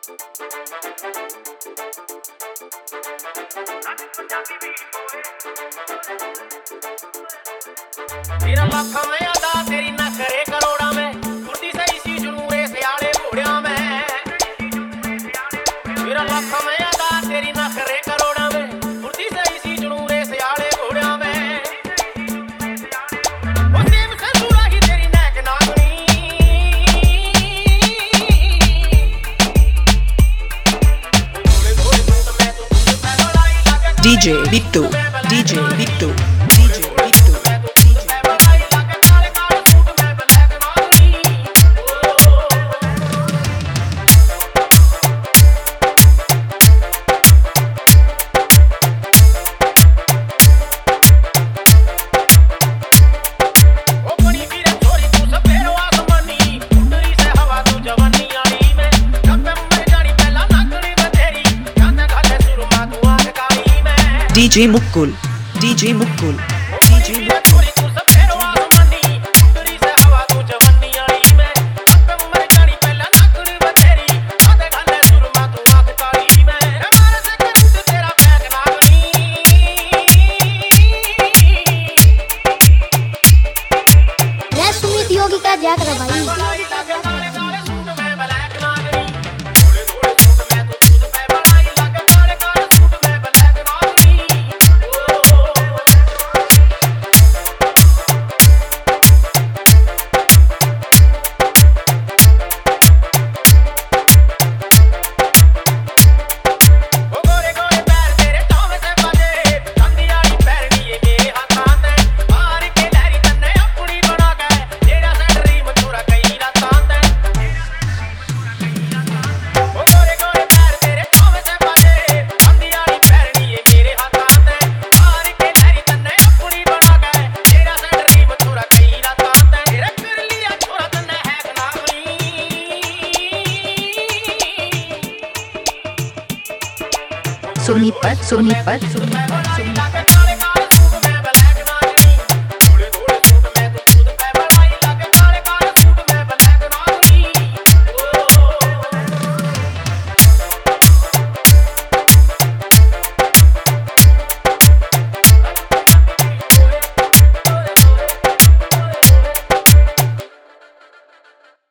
तेरा लाखा में अदा तेरी ना करे करोड़ा में फुर्ती सही सी जुनूरे सियाले घोड़िया में तेरा लाखा में अदा तेरी ना करे करोड़ा में फुर्ती सही सी जुनूरे सियाले घोड़िया में वो सेम से सूरा ही तेरी नेक Nagni DJ Bittu, DJ Bittu, DJ Bittu. DJ Mukkul, DJ Mukkul, DJ Mukkul. Sumit योगी का जाकर भाई Sonipat, Sonipat, Sonipat, Sonipat.